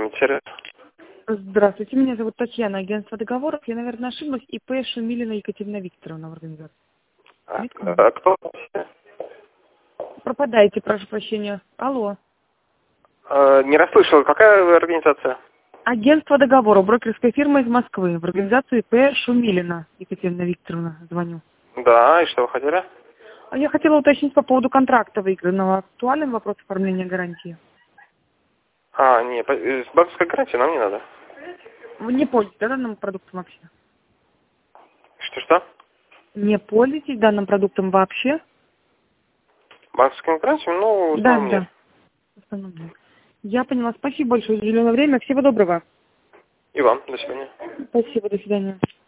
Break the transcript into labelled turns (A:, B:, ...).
A: интерес.
B: Здравствуйте, меня зовут Татьяна, агентство договоров. Я, наверное, ошиблась. ИП Шумилина Екатерина Викторовна в организации.
A: Кто?
B: Пропадаете, прошу прощения. Алло.
A: Не расслышал. Какая вы организация?
B: Агентство договоров, брокерская фирма из Москвы. В организацию ИП Шумилина Екатерина Викторовна звоню.
A: Да, и что вы хотели?
B: Я хотела уточнить по поводу контракта выигранного. Актуален вопрос оформления гарантии?
A: Нет, с банковской гарантией нам не надо.
B: Вы не пользуетесь, да, данным продуктом вообще?
A: Что-что?
B: Не пользуетесь данным продуктом вообще?
A: Банковской гарантией? Ну, в основном нет.
B: В основном нет. Я поняла. Спасибо большое за уделенное время. Всего доброго.
A: И вам. До свидания.
B: Спасибо. До свидания.